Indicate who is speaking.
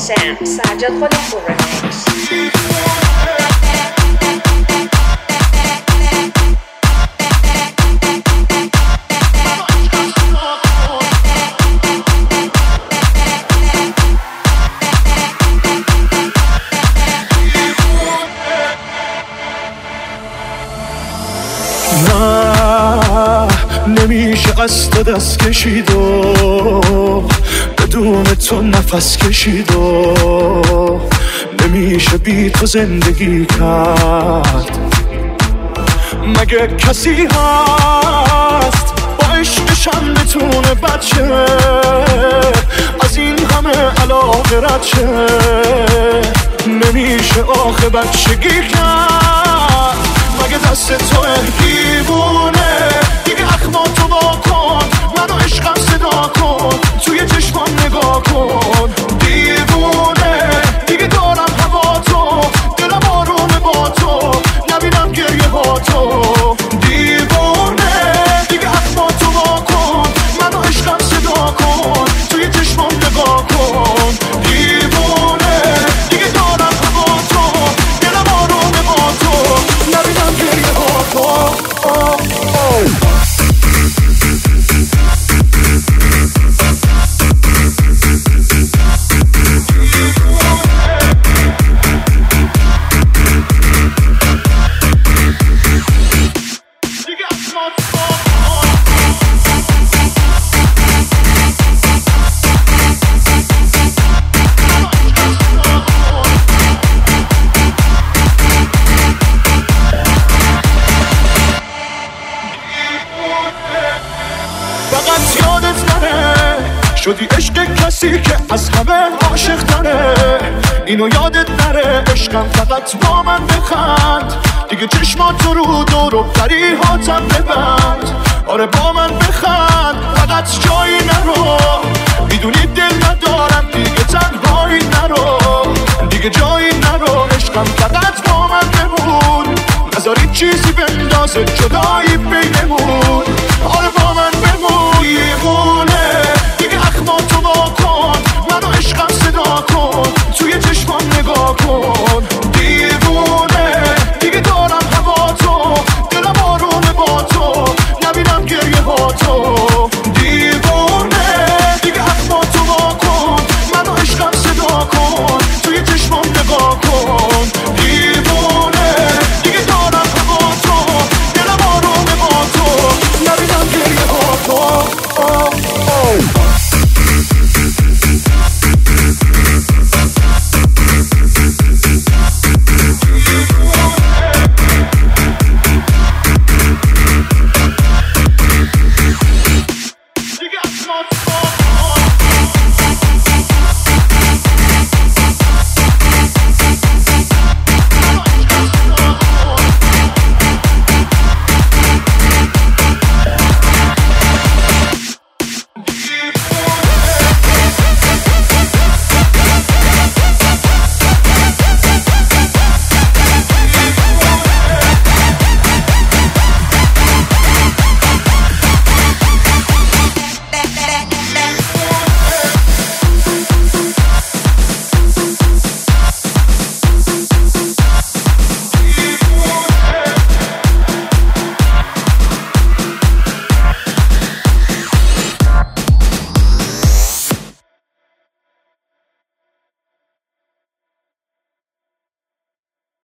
Speaker 1: Sam Sajjad Khalilpur remix.
Speaker 2: نمیشه قصد دست کشید و بدون تو نفس کشید و نمیشه بی تو زندگی کرد. مگه کسی هست با عشقشم بتونه بچه از این همه علاقه رد شه؟ نمیشه آخه بچگی کرد. مگه دست تو دیوونه دیگه اخماتو با کن، منو عشقم صدا کن، توی چشمام نگاه کن. دیوونه دیگه دارم هوا تو، دلم آرومه با تو، نبینم گریه با تو. دیوونه دیگه اخماتو با کن، منو عشقم صدا کن، توی چشمام نگاه کن. دیوونه دیگه دارم هوا تو، دلم آرومه با تو، نبینم گریه با تو. فقط یادت نره شدی عشق کسی که از همه عاشق تره. اینو یادت نره عشقم فقط با من بخند، دیگه چشماتو رو دور و فریحاتم ببند. آره با من بخند فقط جایی نرو، میدونی دل ندارم دیگه تنهایی نرو، دیگه جایی نرو. عشقم فقط با من بمون، نذاری چیزی بندازه جدایی بینمون. آره با من بمون. دیوونه دیگه اخماتو با کن، منو عشقم صدا کن، توی چشمام نگاه کن.